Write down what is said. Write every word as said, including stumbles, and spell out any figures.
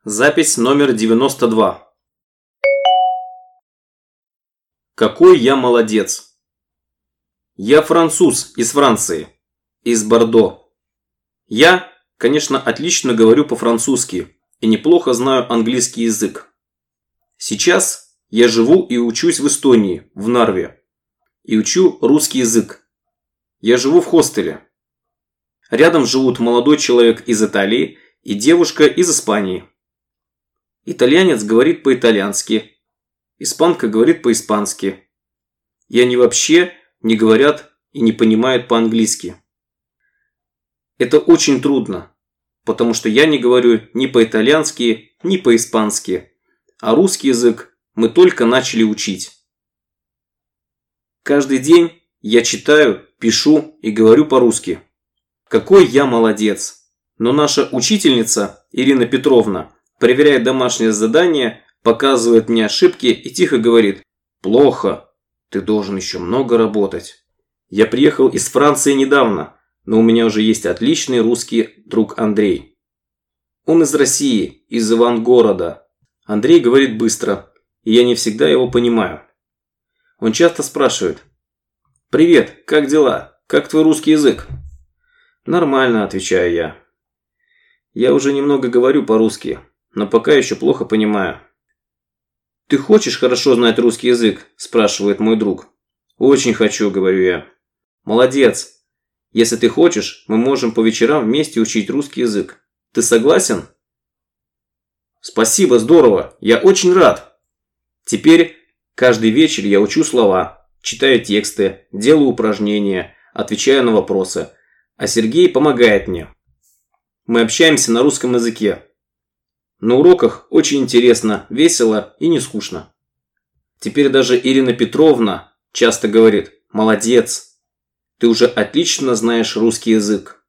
Запись номер девяносто два. Какой я молодец! Я француз из Франции, из Бордо. Я, конечно, отлично говорю по-французски и неплохо знаю английский язык. Сейчас я живу и учусь в Эстонии, в Нарве, и учу русский язык. Я живу в хостеле. Рядом живут молодой человек из Италии и девушка из Испании. Итальянец говорит по-итальянски, испанка говорит по-испански. И они вообще не говорят и не понимают по-английски. Это очень трудно, потому что я не говорю ни по-итальянски, ни по-испански, а русский язык мы только начали учить. Каждый день я читаю, пишу и говорю по-русски. Какой я молодец! Но наша учительница Ирина Петровна проверяет домашнее задание, показывает мне ошибки и тихо говорит: «Плохо, ты должен еще много работать». Я приехал из Франции недавно, но у меня уже есть отличный русский друг Андрей. Он из России, из Ивангорода. Андрей говорит быстро, и я не всегда его понимаю. Он часто спрашивает: «Привет, как дела? Как твой русский язык?» «Нормально», – отвечаю я. Я уже немного говорю по-русски, но пока еще плохо понимаю. «Ты хочешь хорошо знать русский язык?» – спрашивает мой друг. «Очень хочу», – говорю я. «Молодец. Если ты хочешь, мы можем по вечерам вместе учить русский язык. Ты согласен?» «Спасибо, здорово. Я очень рад». Теперь каждый вечер я учу слова, читаю тексты, делаю упражнения, отвечаю на вопросы. А Сергей помогает мне. Мы общаемся на русском языке. На уроках очень интересно, весело и не скучно. Теперь даже Ирина Петровна часто говорит: «Молодец, ты уже отлично знаешь русский язык».